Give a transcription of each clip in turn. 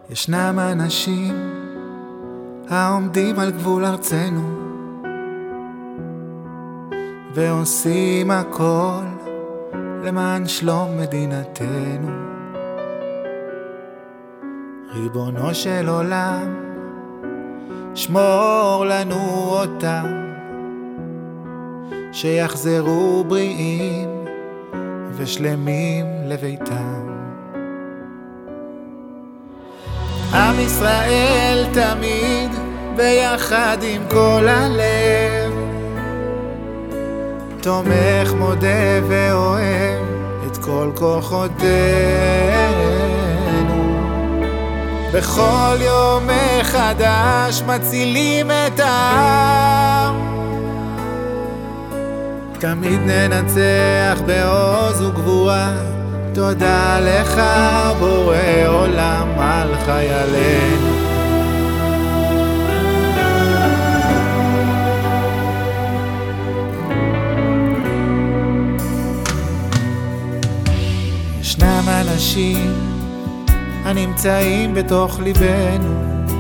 ישנם אנשים העומדים על גבול ארצנו ועושים הכל למען שלום מדינתנו. ריבונו של עולם, שמור לנו אותם, שיחזרו בריאים ושלמים לביתם. עם ישראל תמיד ביחד עם כל הלב, תומך, מודה ואוהב את כל כוחותינו. בכל יום מחדש מצילים את העם, תמיד ננצח בעוז וגבורה. תודה לך בורא עולם על חיילינו. ישנם אנשים הנמצאים בתוך ליבנו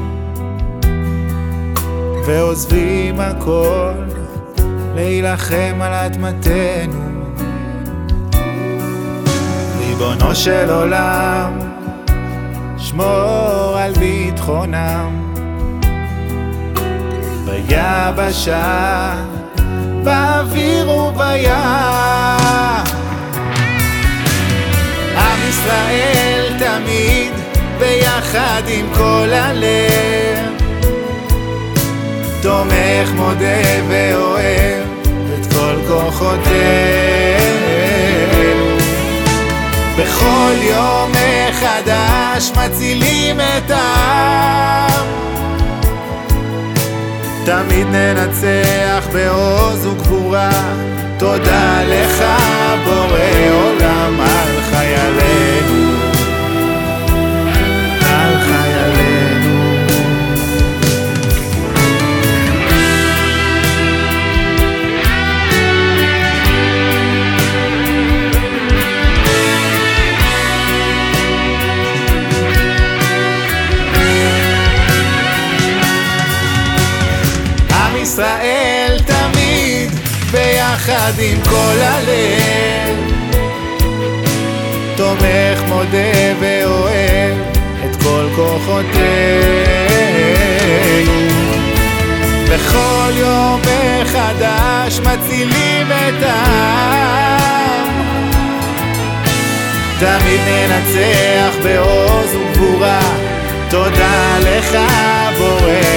ועוזבים הכל להילחם על אדמתנו. ריבונו של עולם, שמור על ביטחונם ביבשה, באוויר ובים. עם ישראל תמיד ביחד עם כל הלב, תומך, מודה ואוהב את כל כוחותינו. בכל יום מחדש מצילים את העם, תמיד ננצח בעוז וגבורה. תודה לך בורא עולם על חיילינו, על חיילינו. עם ישראל תמיד ביחד עם כל הלב, תומך, מודה ואוהב את כל כוחותינו. בכל יום מחדש מצילים את העם, תמיד ננצח בעוז וגבורה. תודה לך בורא